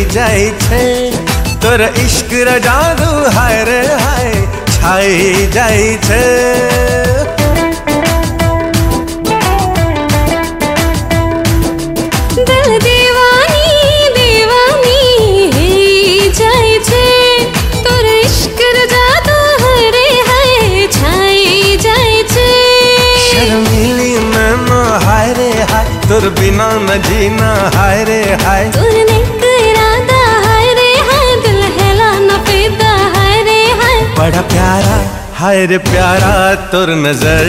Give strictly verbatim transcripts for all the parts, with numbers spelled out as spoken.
जाई छे तोर इश्क रा जादू हाय रे हाय छाई जाई छे। दिल दीवानी दीवानी ही जाई छे तोर इश्क रा जादू हाय रे हाय छाई जाई छे। शर्मीली नैना हाय रे हाय तोर बिना न जीना हाय रे हाय। तोर नेक इरादा हाय रे हाय दिल हेला न पैदा हाय रे हाय। बड़ा प्यारा हाय रे प्यारा तोर नजर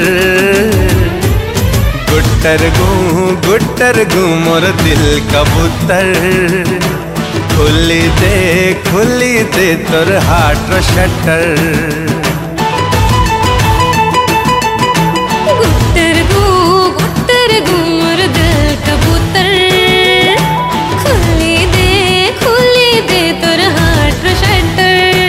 गुट्टर गू गुट्टर गू मोर दिल कबूतर। खुली दे खुली दे तोर हार्ट रो शटर। गुट्टर गू गुट्टर गू मोर दिल कबूतर। खुली दे खुली दे तोर हार्ट रो शटर।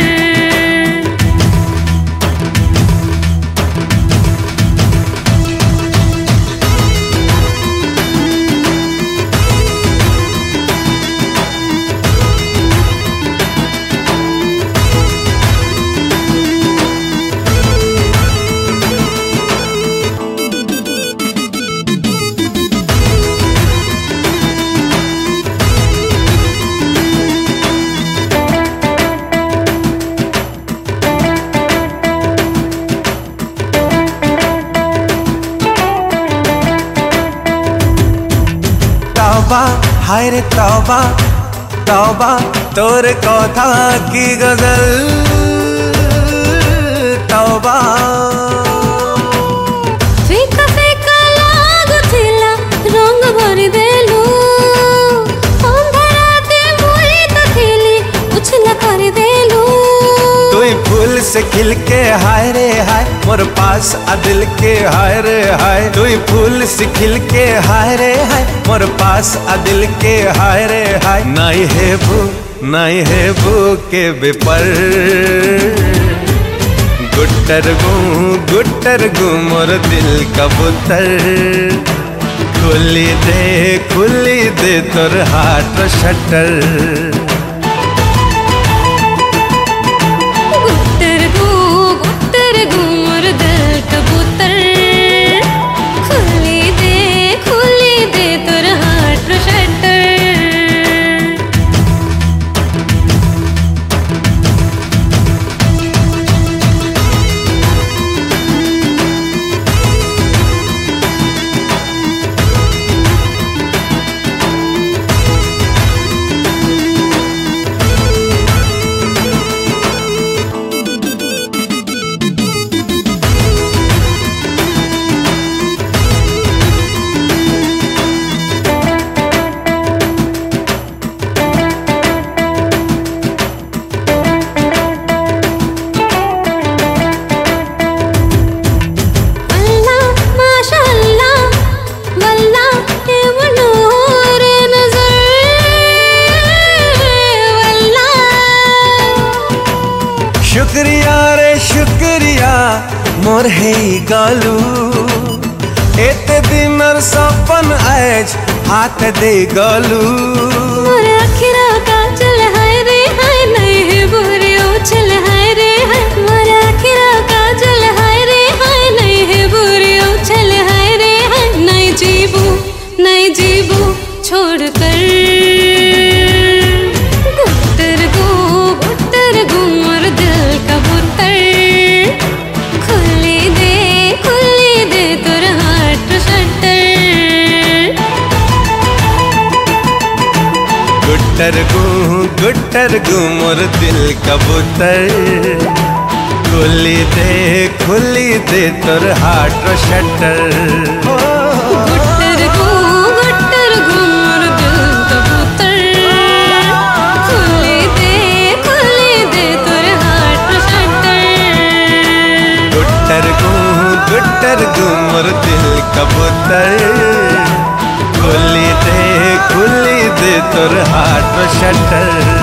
तौबा हाय रे तौबा तौबा तोर कथा की गजल तौबा। फीका फीका लागुथिला रंग भरी देलु अंधराते मुई तो थिली उछला कर देलु। तुई फूल से खिल के हाय रे हाय मोर पास आ दिल के हाय रे हाय। तुई फूल से खिल के हाय रे हाय मोर पास आ दिल के हाय रे हाय। नाई है बू नाई है बू के बेपर गुट्टर गू गुट्टर गू मोर दिल कबूतर। खुली दे खुली दे तोर हार्ट रो शटर। गुट्टर गू गुट्टर गू मोर दिल कबूतर। खुली दे खुली दे तोर हार्ट रो शटर। शुक्रिया रे शुक्रिया मोर है गालू एते दिनर सपन आज हाथ दे गालू। मोर अखिरा काजल हाय रे हाय नहीं है बुरे उछल हाय रे हाय। मोर अखिरा काजल हाय रे हाय नहीं है बुरे उछल हाय रे हाय। नहीं जीबू नहीं जीबू छोड़ कर गुट्टर गू गुट्टर गू मोर दिल कबूतर। खुली दे खुली दे तोर हार्ट रो शटर। गुट्टर गू गुट्टर गू मोर दिल कबूतर। खुली दे खुली दे तोर हार्ट रो शटर। गुट्टर गू गुट्टर गू मोर दिल कबूतर। खुली दे खुली दे तोर हार्ट रो शटर। गुट्टर गू गुट्टर गू मोर दिल कबूतर। खुली दे खुली दे तोर हार्ट रो शटर।